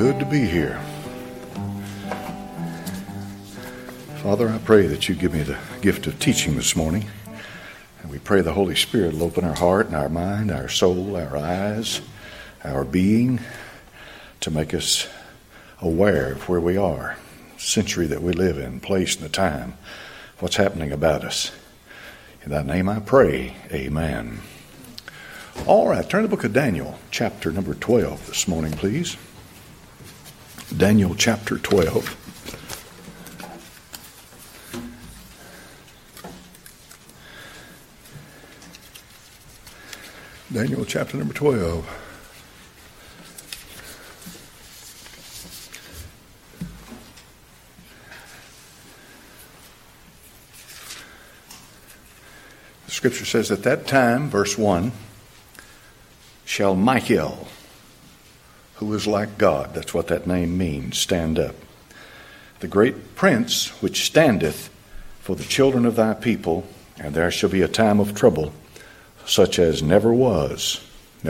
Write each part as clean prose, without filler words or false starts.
Good to be here. Father, I pray that you give me the gift of teaching this morning. And we pray the Holy Spirit will open our heart and our mind, our soul, our eyes, our being, to make us aware of where we are, the century that we live in, place and the time, what's happening about us. In thy name I pray, amen. All right, turn to the book of Daniel, chapter number 12 this morning, please. Daniel chapter 12. Daniel chapter number 12. The scripture says, at that time, verse 1, shall Michael, who is like God, that's what that name means, stand up. The great prince which standeth for the children of thy people, and there shall be a time of trouble, such as never was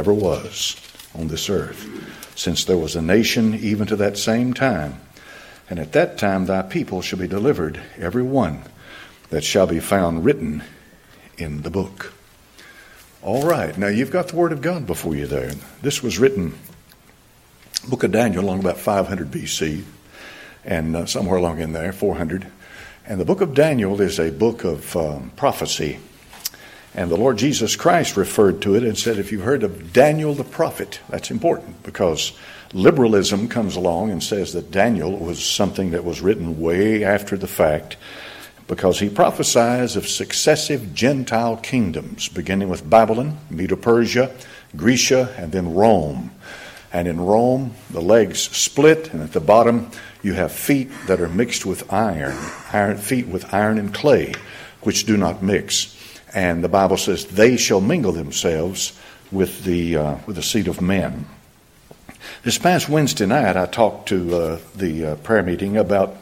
on this earth, since there was a nation even to that same time. And at that time thy people shall be delivered, every one that shall be found written in the book. All right, now you've got the Word of God before you there. This was written, book of Daniel, along about 500 BC, and somewhere along in there, 400. And the book of Daniel is a book of prophecy. And the Lord Jesus Christ referred to it and said, if you've heard of Daniel the prophet, that's important, because liberalism comes along and says that Daniel was something that was written way after the fact, because he prophesies of successive Gentile kingdoms, beginning with Babylon, Medo-Persia, Grecia, and then Rome. And in Rome, the legs split, and at the bottom, you have feet that are mixed with iron feet with iron and clay, which do not mix. And the Bible says they shall mingle themselves with the seed of men. This past Wednesday night, I talked to the prayer meeting about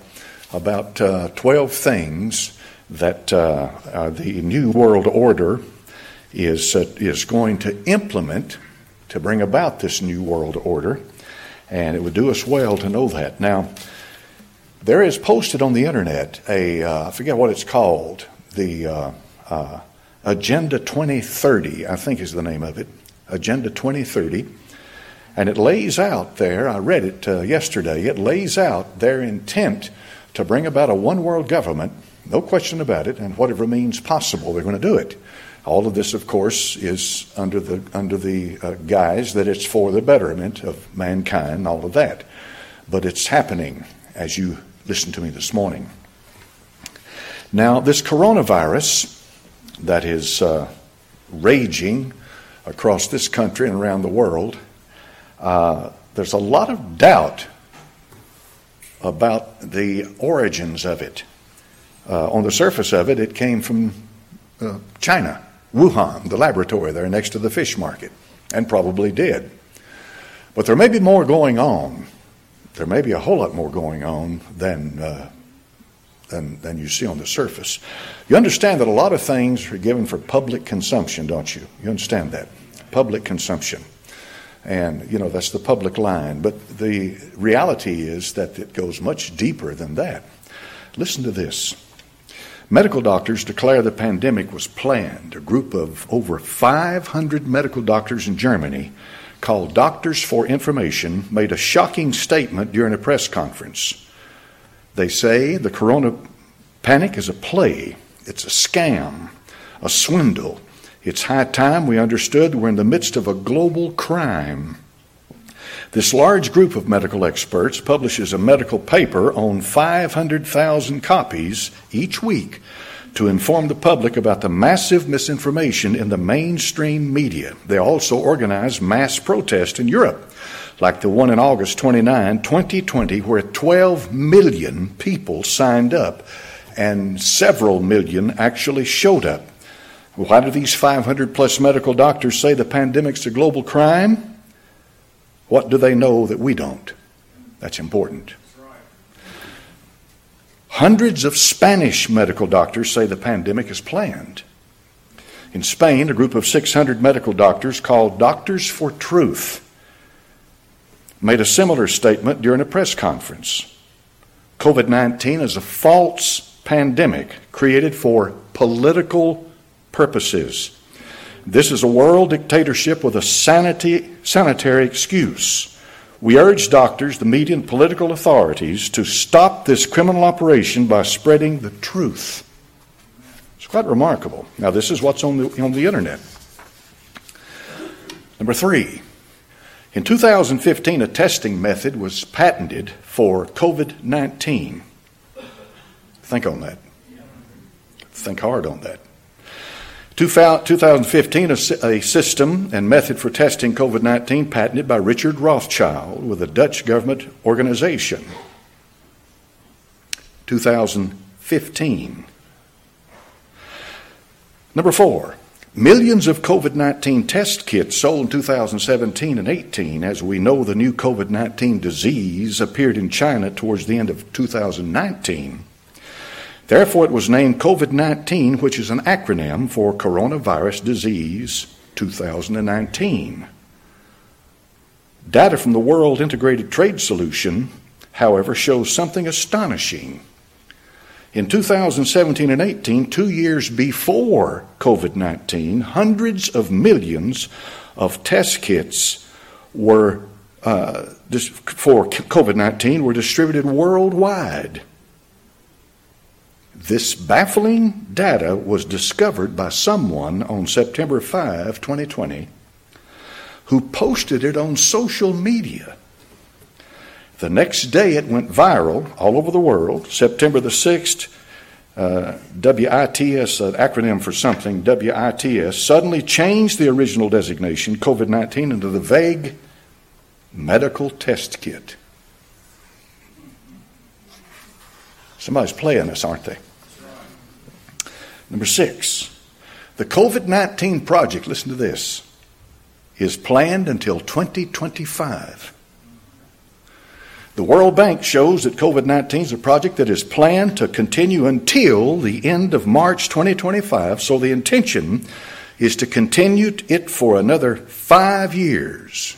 12 things that the New World Order is going to implement to bring about this New World Order. And it would do us well to know that. Now, there is posted on the internet I forget what it's called, the Agenda 2030, I think is the name of it, Agenda 2030. And it lays out there, I read it yesterday, it lays out their intent to bring about a one-world government, no question about it, and whatever means possible, they're going to do it. All of this, of course, is under the guise that it's for the betterment of mankind and all of that. But it's happening as you listen to me this morning. Now, this coronavirus that is raging across this country and around the world, there's a lot of doubt about the origins of it. On the surface of it, it came from China, Wuhan, the laboratory there next to the fish market, and probably did. But there may be more going on. There may be a whole lot more going on than you see on the surface. You understand that a lot of things are given for public consumption, don't you? You understand that? Public consumption. And, that's the public line. But the reality is that it goes much deeper than that. Listen to this. Medical doctors declare the pandemic was planned. A group of over 500 medical doctors in Germany, called Doctors for Information, made a shocking statement during a press conference. They say the corona panic is a play. It's a scam, a swindle. It's high time we understood we're in the midst of a global crime. This large group of medical experts publishes a medical paper on 500,000 copies each week to inform the public about the massive misinformation in the mainstream media. They also organize mass protests in Europe, like the one in August 29, 2020, where 12 million people signed up and several million actually showed up. Why do these 500 plus medical doctors say the pandemic's a global crime? What do they know that we don't? That's important. Hundreds of Spanish medical doctors say the pandemic is planned. In Spain, a group of 600 medical doctors called Doctors for Truth made a similar statement during a press conference. COVID-19 is a false pandemic created for political purposes. This is a world dictatorship with a sanitary excuse. We urge doctors, the media, and political authorities to stop this criminal operation by spreading the truth. It's quite remarkable. Now, this is what's on the internet. Number 3, in 2015, a testing method was patented for COVID-19. Think on that. Think hard on that. 2015, a system and method for testing COVID-19 patented by Richard Rothschild with a Dutch government organization. 2015. Number 4, millions of COVID-19 test kits sold in 2017 and 18. As we know, the new COVID-19 disease appeared in China towards the end of 2019. Therefore, it was named COVID-19, which is an acronym for Coronavirus Disease 2019. Data from the World Integrated Trade Solution, however, shows something astonishing. In 2017 and 18, 2 years before COVID-19, hundreds of millions of test kits for COVID-19 were distributed worldwide. This baffling data was discovered by someone on September 5, 2020, who posted it on social media. The next day it went viral all over the world. September the 6th, WITS, an acronym for something, WITS, suddenly changed the original designation, COVID-19, into the vague medical test kit. Somebody's playing us, aren't they? Number 6, the COVID-19 project, listen to this, is planned until 2025. The World Bank shows that COVID-19 is a project that is planned to continue until the end of March 2025, so the intention is to continue it for another 5 years.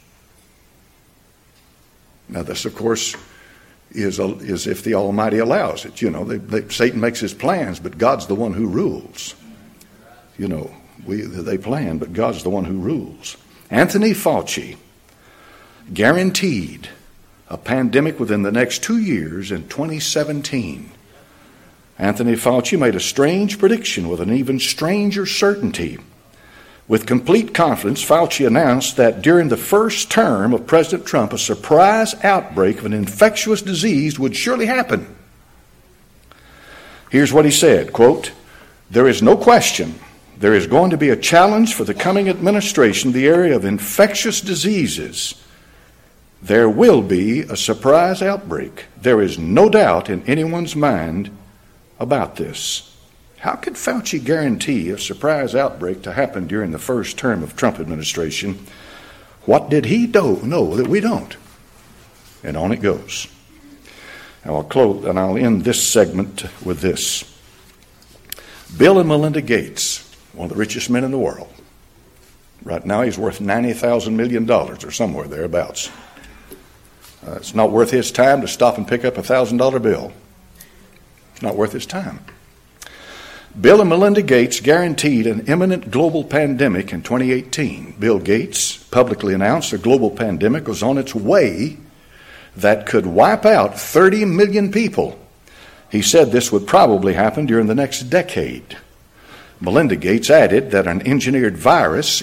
Now this, of course, is if the Almighty allows it. You know, Satan makes his plans, but God's the one who rules. You know, they plan, but God's the one who rules. Anthony Fauci guaranteed a pandemic within the next 2 years in 2017. Anthony Fauci made a strange prediction with an even stranger certainty. With complete confidence, Fauci announced that during the first term of President Trump, a surprise outbreak of an infectious disease would surely happen. Here's what he said, quote, "There is no question there is going to be a challenge for the coming administration in the area of infectious diseases. There will be a surprise outbreak. There is no doubt in anyone's mind about this." How could Fauci guarantee a surprise outbreak to happen during the first term of Trump administration? What did he know that we don't? And on it goes. Now I'll close, and I'll end this segment with this. Bill and Melinda Gates, one of the richest men in the world. Right now he's worth $90,000 million or somewhere thereabouts. It's not worth his time to stop and pick up a $1,000 bill. It's not worth his time. Bill and Melinda Gates guaranteed an imminent global pandemic in 2018. Bill Gates publicly announced a global pandemic was on its way that could wipe out 30 million people. He said this would probably happen during the next decade. Melinda Gates added that an engineered virus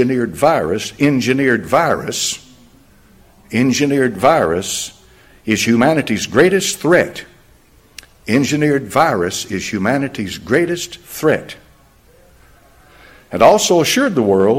is humanity's greatest threat. Engineered virus is humanity's greatest threat. And also assured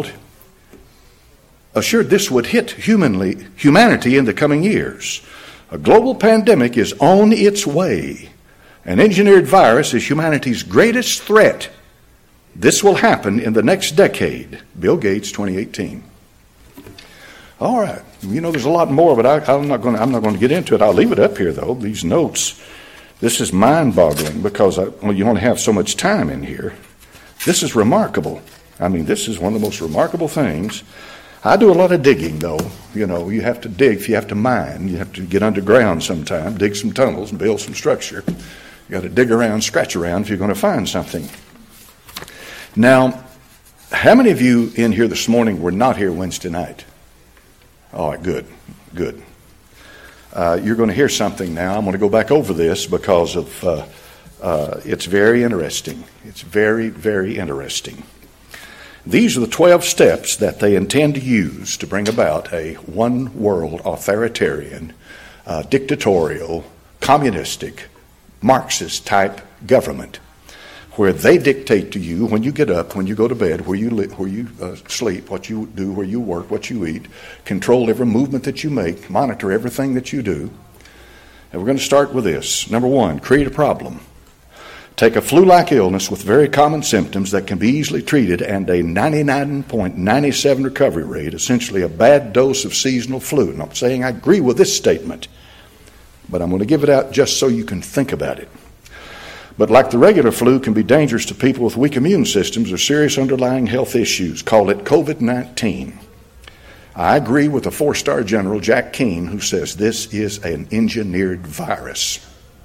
this would hit humanity in the coming years. A global pandemic is on its way. An engineered virus is humanity's greatest threat. This will happen in the next decade. Bill Gates, 2018. All right. You know, there's a lot more, but I'm not going to get into it. I'll leave it up here, though. These notes. This is mind-boggling because you only have so much time in here. This is remarkable. I mean, this is one of the most remarkable things I do a lot of digging, though. You know, you have to dig if you have to mine. You have to get underground sometime, dig some tunnels and build some structure. You got to dig around, scratch around if you're going to find something. Now, how many of you in here this morning were not here Wednesday night? All right, good. You're going to hear something now. I'm going to go back over this because of it's very interesting. It's very, very interesting. These are the 12 steps that they intend to use to bring about a one-world authoritarian, dictatorial, communistic, Marxist-type government where they dictate to you when you get up, when you go to bed, where you sleep, what you do, where you work, what you eat, control every movement that you make, monitor everything that you do. And we're going to start with this. Number one, create a problem. Take a flu-like illness with very common symptoms that can be easily treated and a 99.97 recovery rate, essentially a bad dose of seasonal flu. And I'm saying I agree with this statement, but I'm going to give it out just so you can think about it. But like the regular flu can be dangerous to people with weak immune systems or serious underlying health issues. Call it COVID-19. I agree with the 4-star general Jack Keane, who says this is an engineered virus.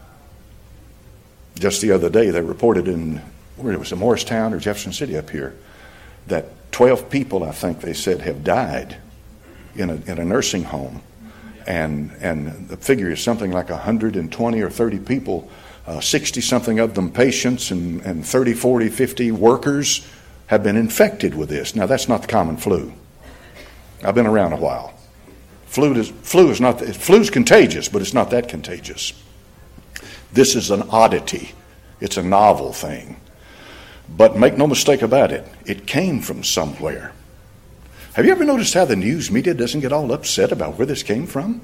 Just the other day, they reported in, where it was, in Morristown or Jefferson City up here, that 12 people, I think they said, have died in a nursing home. And the figure is something like 120 or 30 people, 60-something of them patients, and 30, 40, 50 workers have been infected with this. Now, that's not the common flu. I've been around a while. Flu's contagious, but it's not that contagious. This is an oddity. It's a novel thing. But make no mistake about it, it came from somewhere. Have you ever noticed how the news media doesn't get all upset about where this came from?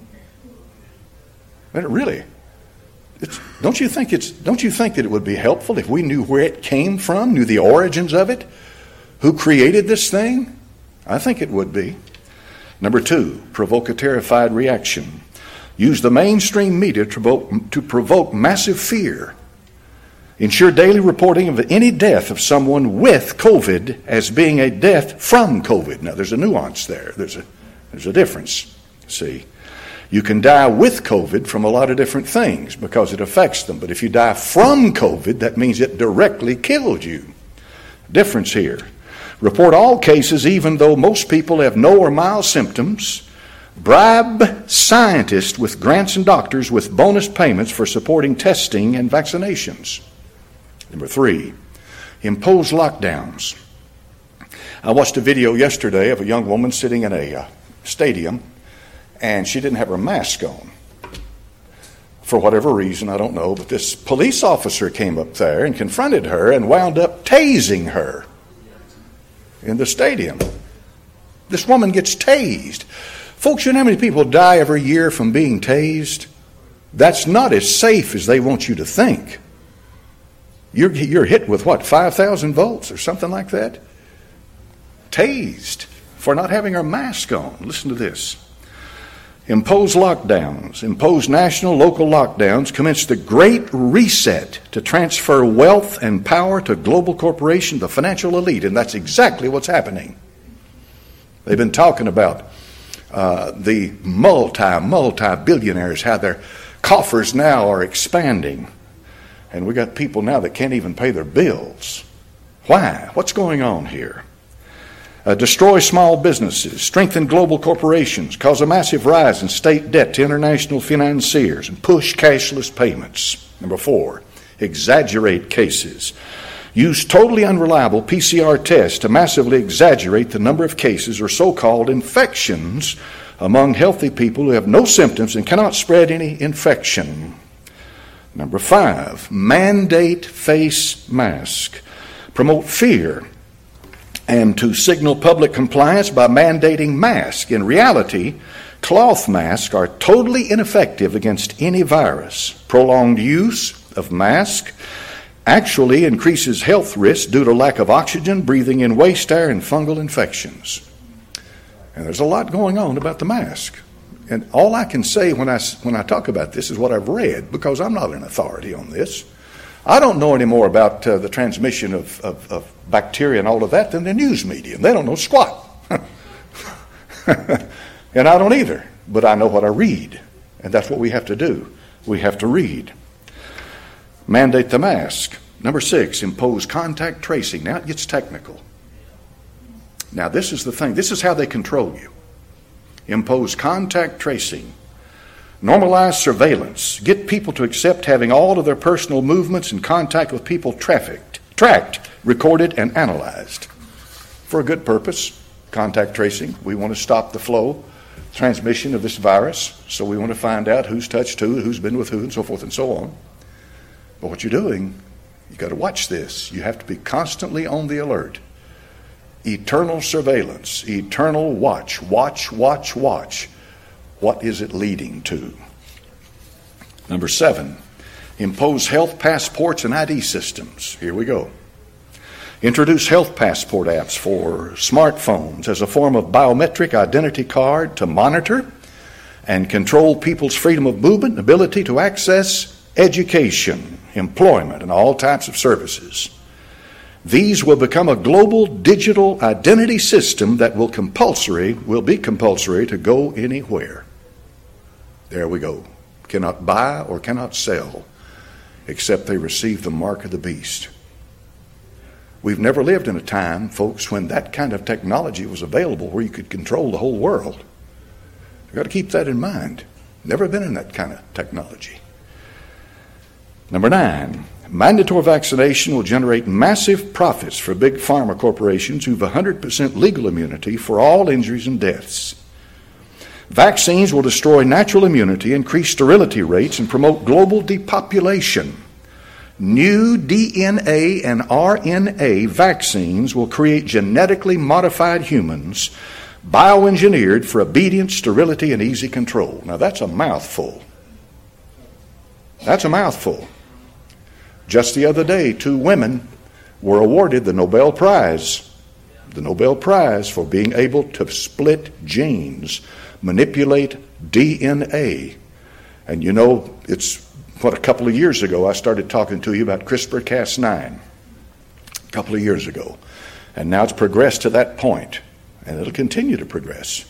Really? Don't you think that it would be helpful if we knew where it came from, knew the origins of it, who created this thing? I think it would be. Number two, provoke a terrified reaction. Use the mainstream media to provoke massive fear. Ensure daily reporting of any death of someone with COVID as being a death from COVID. Now, there's a nuance there. There's a difference. See, you can die with COVID from a lot of different things because it affects them. But if you die from COVID, that means it directly killed you. Difference here. Report all cases even though most people have no or mild symptoms. Bribe scientists with grants and doctors with bonus payments for supporting testing and vaccinations. Number three, impose lockdowns. I watched a video yesterday of a young woman sitting in a stadium, and she didn't have her mask on. For whatever reason, I don't know, but this police officer came up there and confronted her and wound up tasing her in the stadium. This woman gets tased. Folks, you know how many people die every year from being tased? That's not as safe as they want you to think. You're hit with what, 5,000 volts or something like that? Tased for not having our mask on. Listen to this. Impose lockdowns. Impose national, local lockdowns. Commence the Great Reset to transfer wealth and power to global corporations, the financial elite. And that's exactly what's happening. They've been talking about the multi-billionaires, how their coffers now are expanding. And we got people now that can't even pay their bills. Why? What's going on here? Destroy small businesses, strengthen global corporations, cause a massive rise in state debt to international financiers, and push cashless payments. Number four, exaggerate cases. Use totally unreliable PCR tests to massively exaggerate the number of cases or so-called infections among healthy people who have no symptoms and cannot spread any infection. Number five, mandate face mask. Promote fear and to signal public compliance by mandating masks. In reality, cloth masks are totally ineffective against any virus. Prolonged use of masks actually increases health risks due to lack of oxygen, breathing in waste air, and fungal infections. And there's a lot going on about the mask. And all I can say when I talk about this is what I've read, because I'm not an authority on this. I don't know any more about the transmission of bacteria and all of that than the news media. They don't know squat. And I don't either, but I know what I read. And that's what we have to do. We have to read. Mandate the mask. Number 6, impose contact tracing. Now it gets technical. Now this is the thing. This is how they control you. Impose contact tracing. Normalize surveillance. Get people to accept having all of their personal movements and contact with people tracked, recorded, and analyzed. For a good purpose. Contact tracing. We want to stop the flow, transmission of this virus. So we want to find out who's touched who, who's been with who, and so forth and so on. But what you're doing, you got to watch this. You have to be constantly on the alert. Eternal surveillance, eternal watch. Watch. What is it leading to? Number 7, impose health passports and ID systems. Here we go. Introduce health passport apps for smartphones as a form of biometric identity card to monitor and control people's freedom of movement and ability to access education, employment, and all types of services. These will become a global digital identity system that will be compulsory to go anywhere. There we go. Cannot buy or cannot sell except they receive the mark of the beast. We've never lived in a time, folks, when that kind of technology was available where you could control the whole world. You've got to keep that in mind. Never been in that kind of technology. Number 9, mandatory vaccination will generate massive profits for big pharma corporations who have 100% legal immunity for all injuries and deaths. Vaccines will destroy natural immunity, increase sterility rates, and promote global depopulation. New DNA and RNA vaccines will create genetically modified humans, bioengineered for obedience, sterility, and easy control. Now that's a mouthful. That's a mouthful. Just the other day, 2 women were awarded the Nobel Prize for being able to split genes, manipulate DNA. And you know, it's a couple of years ago I started talking to you about CRISPR-Cas9. A couple of years ago. And now it's progressed to that point, and it'll continue to progress.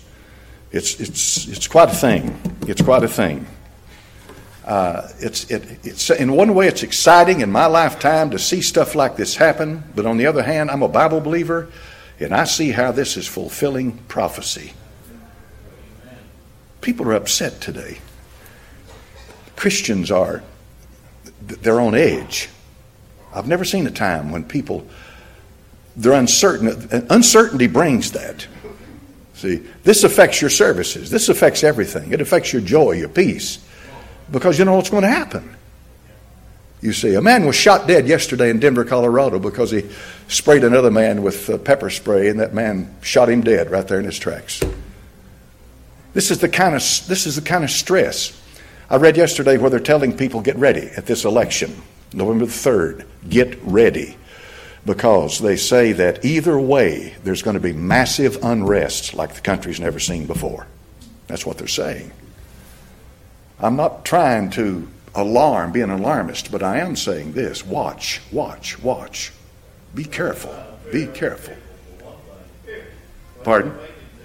It's quite a thing. It's quite a thing. It's in one way it's exciting in my lifetime to see stuff like this happen, but on the other hand, I'm a Bible believer, and I see how this is fulfilling prophecy. People are upset today. Christians they're on edge. I've never seen a time when they're uncertain. Uncertainty brings that. See, this affects your services. This affects everything. It affects your joy, your peace. Because you know what's going to happen. You see, a man was shot dead yesterday in Denver, Colorado because he sprayed another man with pepper spray, and that man shot him dead right there in his tracks. This is the kind of stress. I read yesterday where they're telling people, get ready at this election, November the 3rd. Get ready. Because they say that either way, there's going to be massive unrest like the country's never seen before. That's what they're saying. I'm not trying to be an alarmist, but I am saying this. Watch. Be careful. Be careful. Pardon?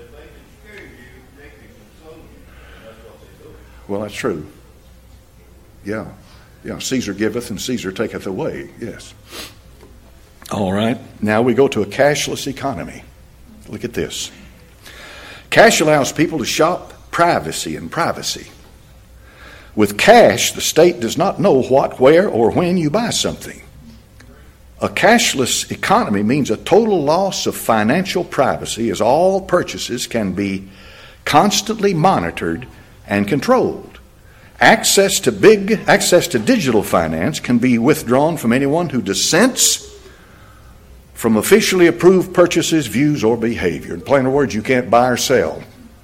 Well, that's true. Yeah. Caesar giveth and Caesar taketh away. Yes. All right. Now we go to a cashless economy. Look at this. Cash allows people to shop privacy. With cash, the state does not know what, where, or when you buy something. A cashless economy means a total loss of financial privacy, as all purchases can be constantly monitored and controlled. Access to digital finance can be withdrawn from anyone who dissents from officially approved purchases, views, or behavior. In plain words, you can't buy or sell.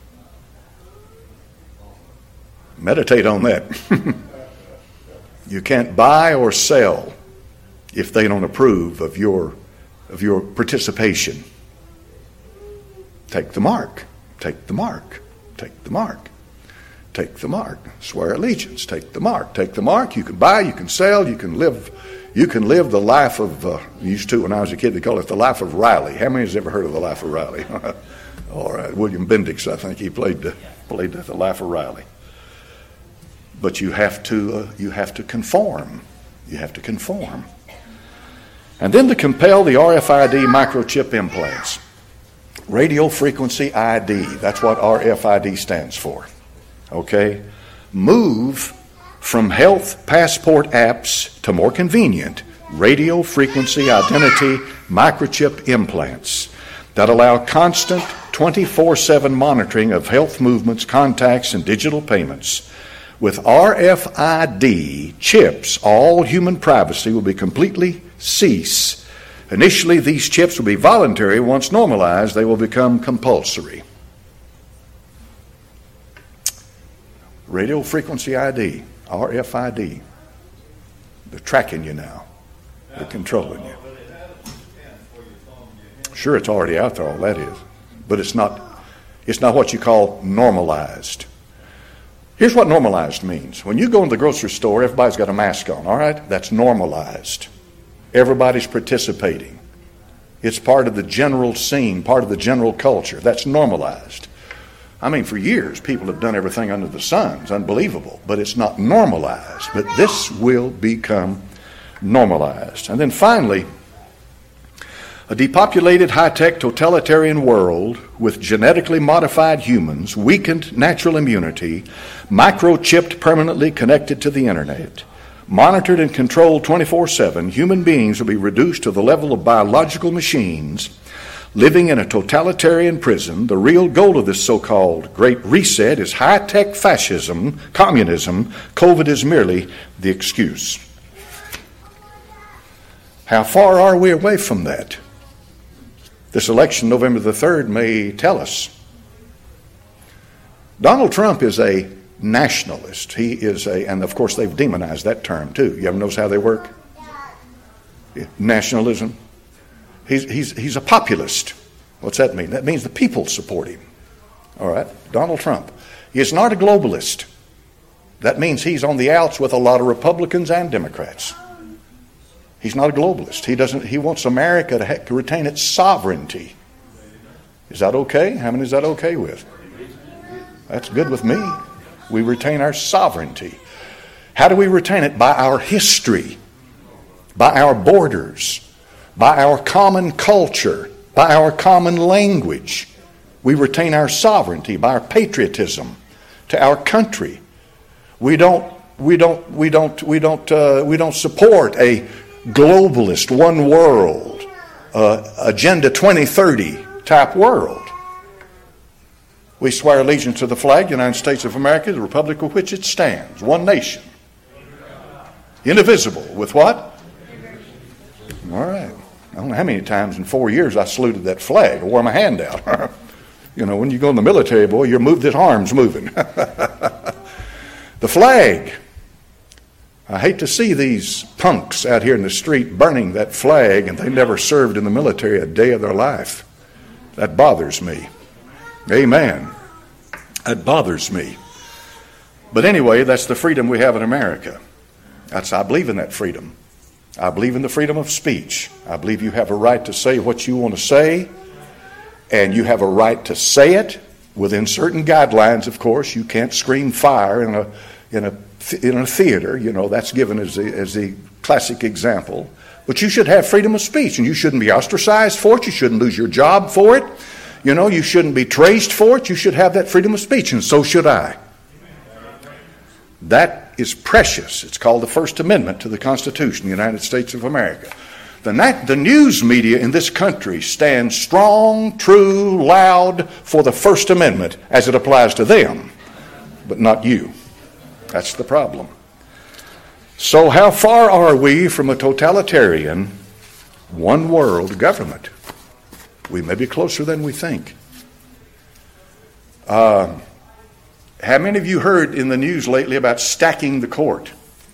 Meditate on that. You can't buy or sell if they don't approve of your participation. Take the mark. Take the mark. Take the mark. Take the mark. Swear allegiance. Take the mark. Take the mark. You can buy, you can sell, you can live the life of, used to when I was a kid, they call it the life of Riley. How many has ever heard of the life of Riley? All right, William Bendix, I think he played the Life of Riley. But you have to conform. You have to conform. And then to compel the RFID microchip implants. Radio frequency ID. That's what RFID stands for. Okay? Move from health passport apps to more convenient radio frequency identity microchip implants that allow constant 24/7 monitoring of health movements, contacts, and digital payments. With RFID chips, all human privacy will be completely cease. Initially, these chips will be voluntary. Once normalized, they will become compulsory. Radio frequency ID, RFID. They're tracking you now. They're controlling you. Sure, it's already out there, all that is. But it's not what you call normalized. Here's what normalized means. When you go in the grocery store, everybody's got a mask on, all right? That's normalized. Everybody's participating. It's part of the general scene, part of the general culture. That's normalized. I mean, for years, people have done everything under the sun. It's unbelievable. But it's not normalized. But this will become normalized. And then finally, a depopulated, high-tech, totalitarian world with genetically modified humans, weakened natural immunity, microchipped, permanently connected to the internet, monitored and controlled 24/7, human beings will be reduced to the level of biological machines, living in a totalitarian prison. The real goal of this so-called Great Reset is high-tech fascism, communism. COVID is merely the excuse. How far are we away from that? This election, November the 3rd, may tell us. Donald Trump is a nationalist. He is and of course they've demonized that term too. You ever notice how they work? Nationalism. He's a populist. What's that mean? That means the people support him. All right? Donald Trump. He is not a globalist. That means he's on the outs with a lot of Republicans and Democrats. He's not a globalist. He wants America to retain its sovereignty. Is that okay? How many is that okay with? That's good with me. We retain our sovereignty. How do we retain it? By our history, by our borders, by our common culture, by our common language. We retain our sovereignty by our patriotism to our country. We don't support a globalist, one world, Agenda 2030 type world. We swear allegiance to the flag, United States of America, the republic of which it stands, one nation, indivisible, with what? All right. I don't know how many times in 4 years I saluted that flag or wore my hand out. You know, when you go in the military, boy, your arm's moving. The flag. I hate to see these punks out here in the street burning that flag, and they never served in the military a day of their life. That bothers me. Amen. That bothers me. But anyway, that's the freedom we have in America. I believe in that freedom. I believe in the freedom of speech. I believe you have a right to say what you want to say, and you have a right to say it within certain guidelines, of course. You can't scream fire in a theater. You know, that's given as the classic example. But you should have freedom of speech, and you shouldn't be ostracized for it. You shouldn't lose your job for it. You know, you shouldn't be traced for it. You should have that freedom of speech, and so should I. That is precious. It's called the First Amendment to the Constitution of the United States of America. The news media in this country stands strong, true, loud for the First Amendment as it applies to them, but not you. That's the problem. So how far are we from a totalitarian, one world government? We may be closer than we think. How many of you heard in the news lately about stacking the court?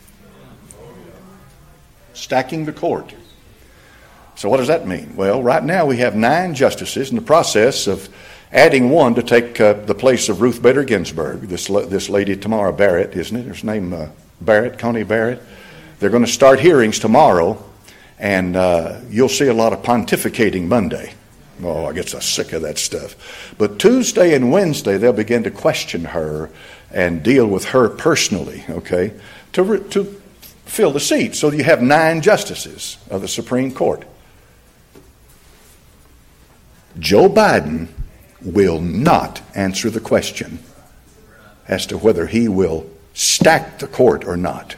Stacking the court. So what does that mean? Well, right now we have 9 justices in the process of adding one to take the place of Ruth Bader Ginsburg. This lady Tamara Barrett, isn't it? Her name Barrett, Connie Barrett. They're going to start hearings tomorrow, and you'll see a lot of pontificating Monday. Oh, I get so sick of that stuff. But Tuesday and Wednesday, they'll begin to question her and deal with her personally, okay, to fill the seat. So you have 9 justices of the Supreme Court. Joe Biden will not answer the question as to whether he will stack the court or not.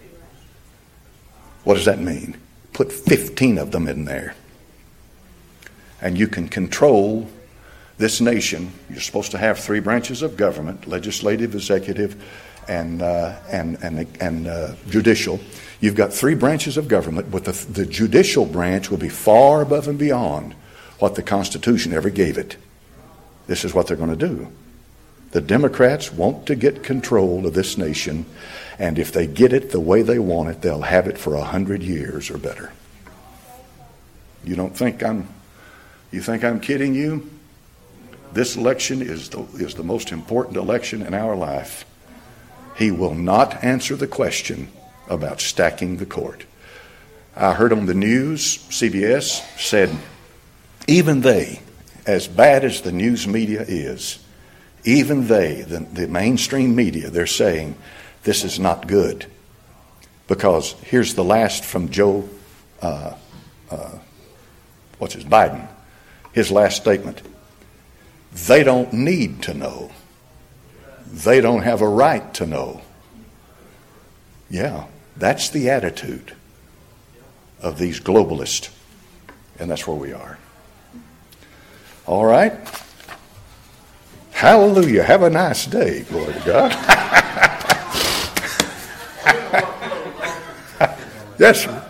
What does that mean? Put 15 of them in there. And you can control this nation. You're supposed to have 3 branches of government: legislative, executive, and judicial. You've got 3 branches of government, but the judicial branch will be far above and beyond what the Constitution ever gave it. This is what they're going to do. The Democrats want to get control of this nation, and if they get it the way they want it, they'll have it for 100 years or better. You think I'm kidding you? This election is the most important election in our life. He will not answer the question about stacking the court. I heard on the news, CBS said, even they, as bad as the news media is, even they, the mainstream media, they're saying this is not good. Because here's the last from Biden. His last statement. They don't need to know. They don't have a right to know. Yeah, that's the attitude of these globalists. And that's where we are. All right. Hallelujah. Have a nice day. Glory to God. Yes, sir.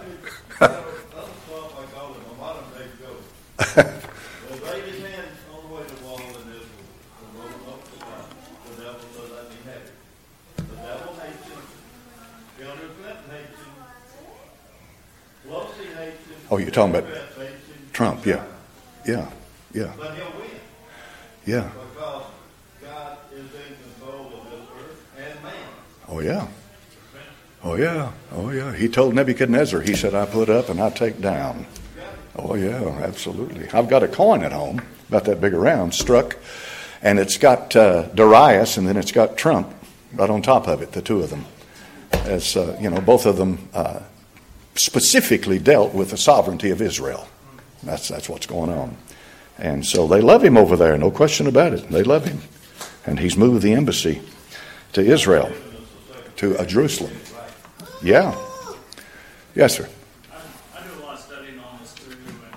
Oh, you're talking about Trump, yeah. Yeah. But he'll win. Yeah. Because God is in control of this earth and man. Oh, yeah. Oh, yeah. Oh, yeah. He told Nebuchadnezzar, he said, I put up and I take down. Oh, yeah, absolutely. I've got a coin at home, about that big around, struck, and it's got Darius, and then it's got Trump right on top of it, the two of them. As, both of them specifically dealt with the sovereignty of Israel. That's what's going on. And so they love him over there, no question about it. They love him. And he's moved the embassy to Israel, to Jerusalem. Yeah. Yes, sir. I do a lot of studying on this too, and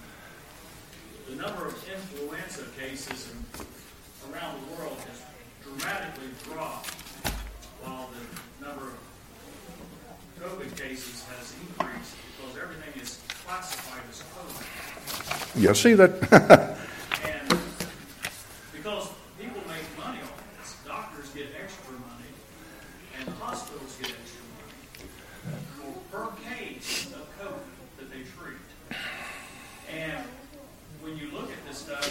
the number of influenza cases around the world has dramatically dropped, while the number of COVID cases has increased because everything is classified as COVID. You see that? And because people make money on this, doctors get extra money, and hospitals get extra money per case of COVID that they treat. And when you look at this stuff,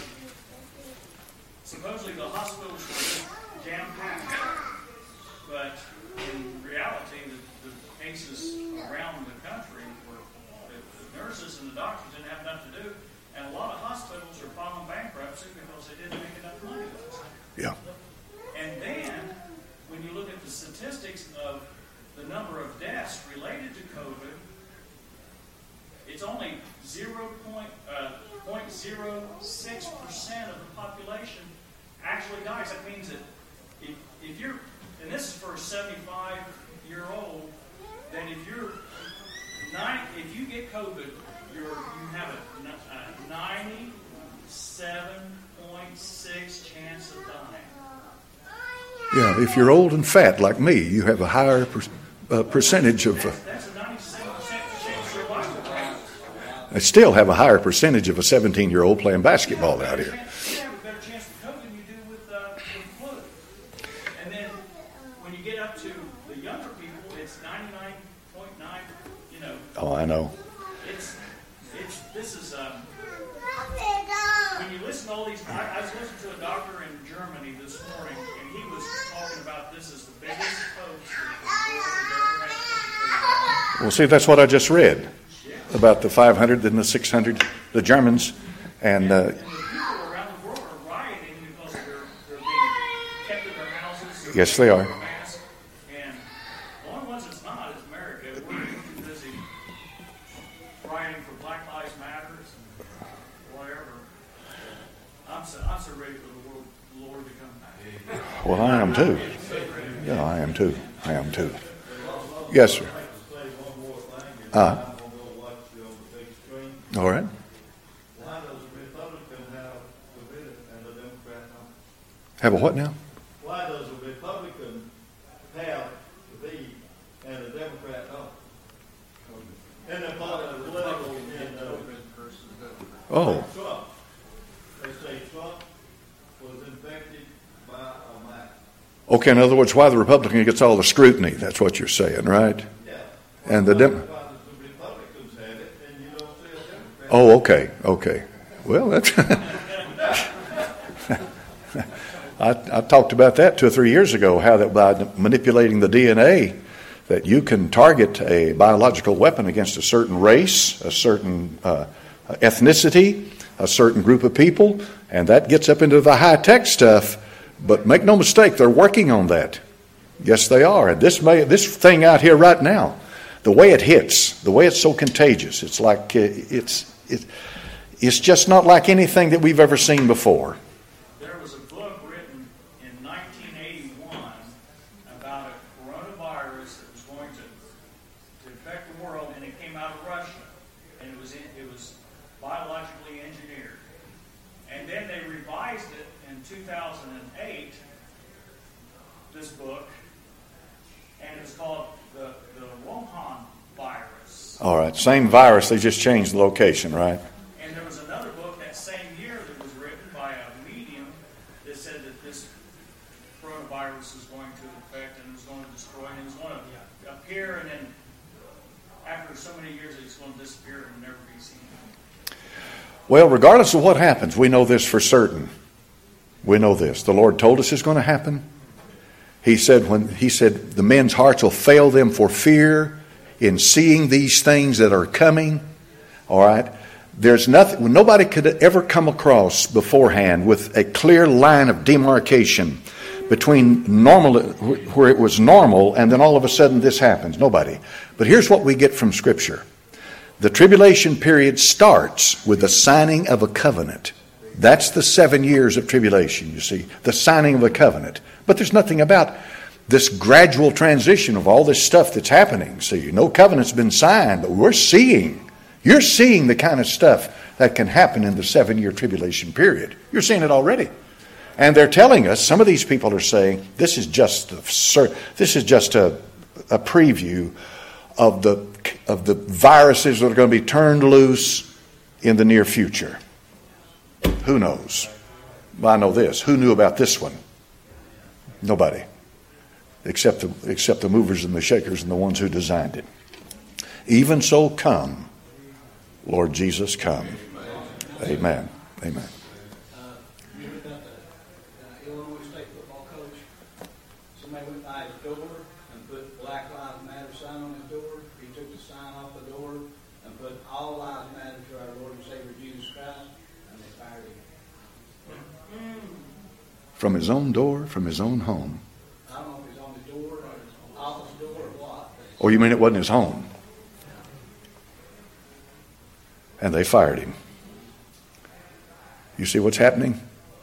supposedly the hospitals were jam-packed, but in reality, the cases around the country were the nurses and the doctors didn't have enough to do, and a lot of hospitals are filing bankruptcy because they didn't make enough money. Yeah. And then, when you look at the statistics of the number of deaths related to COVID, it's only 0.06% of the population actually dies. That means that if you're, and this is for a 75-year-old, that if you get COVID, you have a 97.6 chance of dying. Yeah, if you're old and fat like me, you have a higher percentage of... That's a 97% chance survival rate. I still have a higher percentage of a 17-year-old playing basketball out here. You have a better chance with COVID than you do with flu. And then when you get up to the younger people, it's 99.9, Oh, I know. This is, when you listen to all these, I was listening to a doctor in Germany this morning, and he was talking about this as the biggest hoax that the world has ever had. Well, see, that's what I just read about the 500 and the 600, the Germans And the people around the world are rioting because they're being kept in their houses. Yes, they are. Masked. And the only ones that's not is America. We're too busy rioting for Black Lives Matter and whatever. I'm so ready for the Lord to come back. Well, I am too. Yeah, I am too. I am too. Yes, sir. All right. Why does the Republican have the bid and the Democrat not? Have a what now? Why does the Republican have the bid and the Democrat not? And the political Oh, Trump. They say Trump was infected by a mask. okay. In other words, why the Republican gets all the scrutiny? That's what you're saying, right? Yeah. And the Why does the Republicans have it and you don't see a Democrat? Oh, okay, okay. Well, that's I talked about that 2 or 3 years ago. How that by manipulating the DNA, that you can target a biological weapon against a certain race, a certain ethnicity, a certain group of people, and that gets up into the high tech stuff. But make no mistake, they're working on that. Yes, they are. And this thing out here right now, the way it hits, the way it's so contagious, it's like it's just not like anything that we've ever seen before. There was a book written in 1981 about a coronavirus that was going to infect the world, and it came out of Russia, and it was biologically engineered. And then they revised it in 2008. This book, and it's called the Wuhan virus. All right, same virus, they just changed the location, right? And there was another book that same year that was written by a medium that said that this coronavirus is going to affect and it's going to destroy and it's going to appear, and then after so many years it's going to disappear and never be seen. Well, regardless of what happens, we know this for certain. We know this. The Lord told us it's going to happen. He said the men's hearts will fail them for fear in seeing these things that are coming. All right. There's nothing, nobody could ever come across beforehand with a clear line of demarcation between normal, where it was normal, and then all of a sudden this happens. Nobody. But here's what we get from Scripture. The tribulation period starts with the signing of a covenant. That's the 7 years of tribulation, you see, the signing of a covenant. But there's nothing about this gradual transition of all this stuff that's happening. See, no covenant's been signed, but you're seeing the kind of stuff that can happen in the 7-year tribulation period. You're seeing it already. And they're telling us, some of these people are saying, this is just a preview of the viruses that are going to be turned loose in the near future. Who knows? Well, I know this. Who knew about this one? Nobody. Except the movers and the shakers and the ones who designed it. Even so, come, Lord Jesus, come. Amen. Amen. You heard about the Illinois State football coach? Somebody went by his door and put Black Lives Matter sign on his door. He took the sign off the door and put All Lives Matter to our Lord and Savior Jesus Christ, and they fired him. From his own door, from his own home. I don't know if he's on the door or his office door or what. Or you mean it wasn't his home? And they fired him. You see what's happening?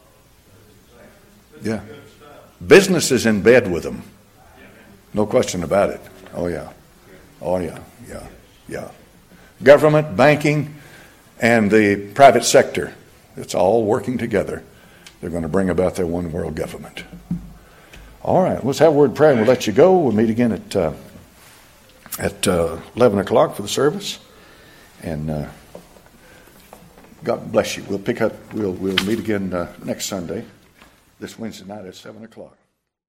Yeah. Business is in bed with them. No question about it. Oh, yeah. Oh, yeah. Yeah. Yeah. Government, banking, and the private sector. It's all working together. They're going to bring about their one world government. All right. Let's have a word of prayer and we'll let you go. We'll meet again at 11 o'clock for the service. And God bless you. We'll pick up. We'll meet again next Sunday, this Wednesday night at 7 o'clock.